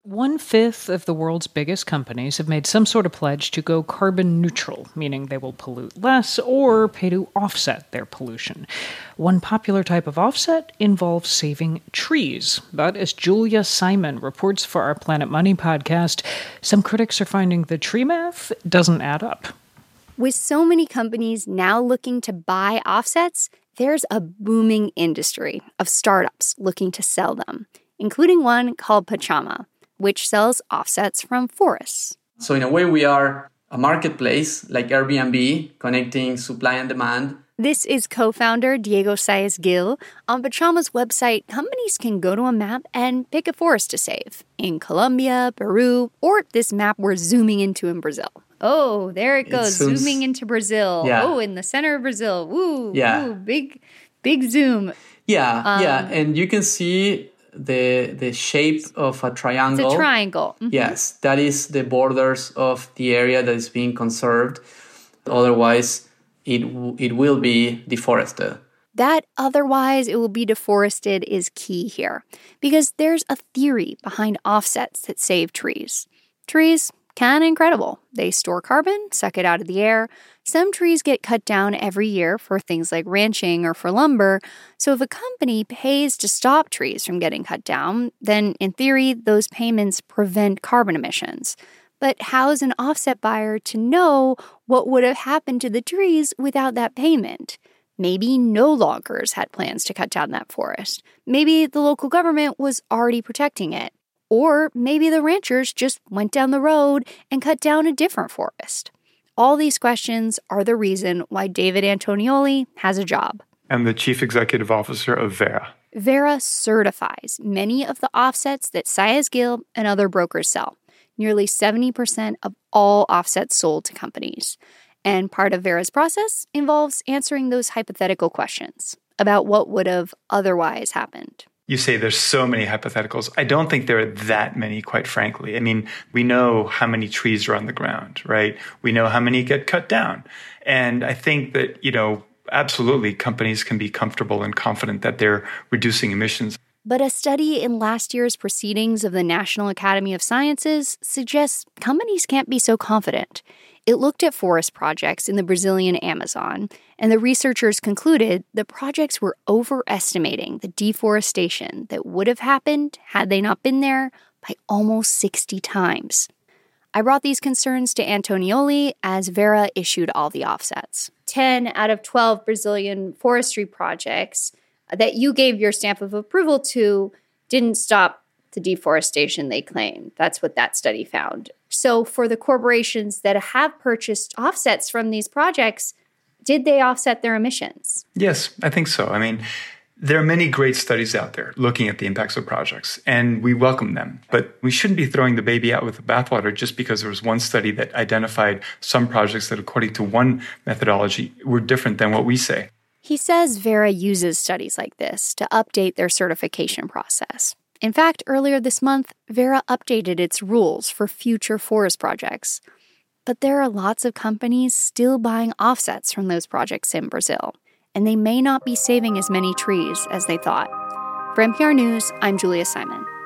1/5 of the world's biggest companies have made some sort of pledge to go carbon neutral, meaning they will pollute less or pay to offset their pollution. One popular type of offset involves saving trees. But as Julia Simon reports for our Planet Money podcast, some critics are finding the tree math doesn't add up. With so many companies now looking to buy offsets, there's a booming industry of startups looking to sell them, including one called Pachama, which sells offsets from forests. So in a way, we are a marketplace like Airbnb, connecting supply and demand. This is co-founder Diego Saez-Gil. On Pachama's website, companies can go to a map and pick a forest to save in Colombia, Peru, or this map we're zooming into in Brazil. Oh, there it goes, zooming into Brazil. Yeah. Oh, in the center of Brazil. Woo, yeah. Woo, big zoom. Yeah, and you can see the shape of a triangle. It's a triangle. Mm-hmm. Yes, that is the borders of the area that is being conserved. Otherwise, it will be deforested. That otherwise it will be deforested is key here, because there's a theory behind offsets that save trees. Trees, kind of incredible. They store carbon, suck it out of the air. Some trees get cut down every year for things like ranching or for lumber. So if a company pays to stop trees from getting cut down, then in theory, those payments prevent carbon emissions. But how's an offset buyer to know what would have happened to the trees without that payment? Maybe no loggers had plans to cut down that forest. Maybe the local government was already protecting it. Or maybe the ranchers just went down the road and cut down a different forest. All these questions are the reason why David Antonioli has a job. I'm the chief executive officer of Verra. Verra certifies many of the offsets that Saez-Gil and other brokers sell. Nearly 70% of all offsets sold to companies. And part of Verra's process involves answering those hypothetical questions about what would have otherwise happened. You say there's so many hypotheticals. I don't think there are that many, quite frankly. I mean, we know how many trees are on the ground, right? We know how many get cut down. And I think that, absolutely companies can be comfortable and confident that they're reducing emissions. But a study in last year's proceedings of the National Academy of Sciences suggests companies can't be so confident. It looked at forest projects in the Brazilian Amazon, and the researchers concluded the projects were overestimating the deforestation that would have happened had they not been there by almost 60 times. I brought these concerns to Antonioli as Verra issued all the offsets. 10 out of 12 Brazilian forestry projects that you gave your stamp of approval to didn't stop the deforestation they claimed. That's what that study found. So for the corporations that have purchased offsets from these projects, did they offset their emissions? Yes, I think so. I mean, there are many great studies out there looking at the impacts of projects, and we welcome them. But we shouldn't be throwing the baby out with the bathwater just because there was one study that identified some projects that, according to one methodology, were different than what we say. He says Verra uses studies like this to update their certification process. In fact, earlier this month, Verra updated its rules for future forest projects. But there are lots of companies still buying offsets from those projects in Brazil, and they may not be saving as many trees as they thought. For NPR News, I'm Julia Simon.